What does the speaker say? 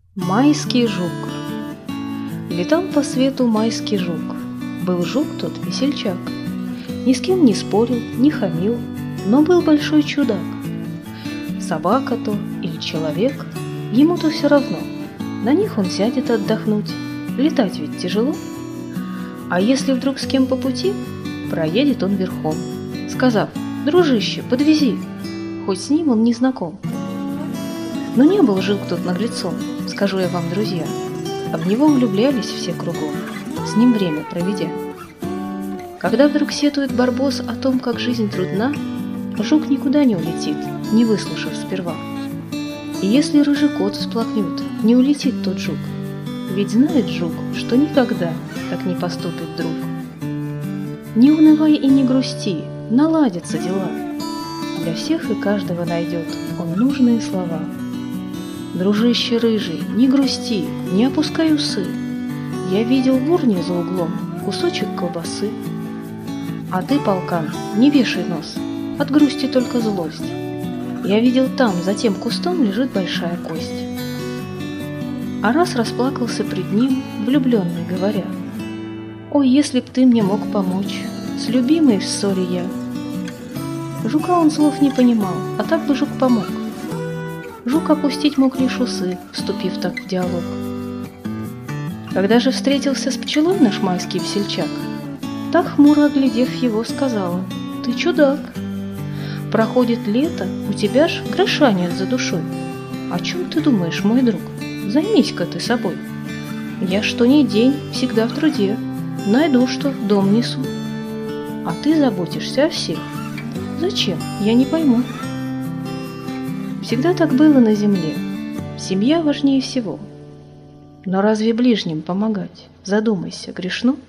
Майский жук. Летал по свету майский жук. Был жук тот весельчак. Ни с кем не спорил, не хамил, но был большой чудак. Собака то или человек, ему-то все равно. На них он сядет отдохнуть, летать ведь тяжело. А если вдруг с кем по пути, проедет он верхом, сказав: «Дружище, подвези», хоть с ним он не знаком. Но не был жук тот наглецом, скажу я вам, друзья. Об него влюблялись все кругом, с ним время проведя. Когда вдруг сетует барбос о том, как жизнь трудна, жук никуда не улетит, не выслушав сперва. И если рыжий кот всплакнет, не улетит тот жук, ведь знает жук, что никогда так не поступит друг. Не унывай и не грусти, наладятся дела. Для всех и каждого найдет он нужные слова. Дружище рыжий, не грусти, не опускай усы. Я видел в урне за углом кусочек колбасы. А ты, полкан, не вешай нос, от грусти только злость. Я видел там, за тем кустом лежит большая кость. А раз расплакался пред ним влюбленный, говоря: «Ой, если б ты мне мог помочь, с любимой в ссоре я». Жука он слов не понимал, а так бы жук помог. Жук опустить мог лишь усы, вступив так в диалог. Когда же встретился с пчелой наш майский весельчак, так хмуро оглядев его, сказала: «Ты чудак. Проходит лето, у тебя ж гроша нет за душой. О чем ты думаешь, мой друг? Займись-ка ты собой. Я что ни день, всегда в труде, найду, что в дом несу. А ты заботишься о всех. Зачем? Я не пойму». Всегда так было на земле. Семья важнее всего. Но разве ближним помогать? Задумайся, грешно?